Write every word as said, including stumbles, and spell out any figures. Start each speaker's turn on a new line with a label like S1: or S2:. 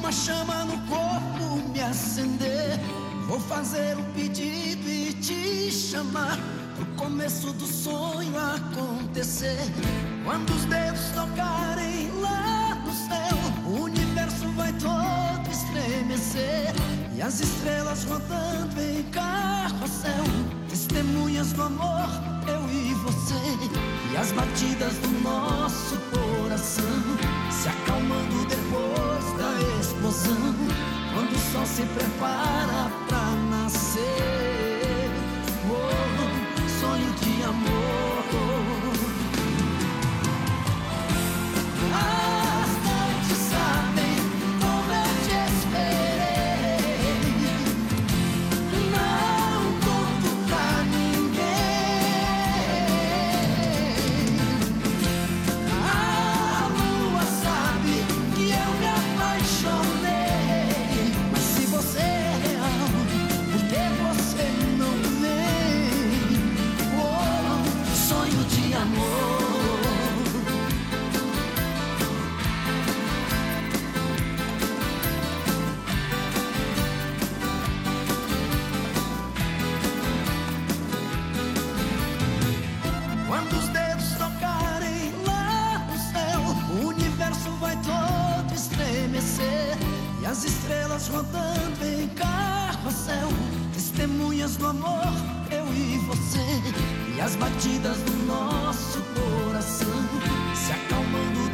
S1: uma chama no corpo me acender. Vou fazer um pedido e te chamar pro começo do sonho acontecer. Quando os dedos tocarem lá no céu, o universo vai todo estremecer. E as estrelas rodando em carrossel, testemunhas do amor, eu e você. E as batidas do nosso coração se acalmando depois da explosão, quando o sol se prepara pra nascer. Oh, sonho de amor. As noites sabem como eu te esperei. Não conto pra ninguém. A lua sabe que eu me apaixonei. Mas se você é real, por que você não vem? Oh, sonho de amor. Quando os dedos tocarem lá no céu, o universo vai todo estremecer. E as estrelas rodando em carrossel, testemunhas do amor, eu e você. E as batidas do nosso coração se acalmando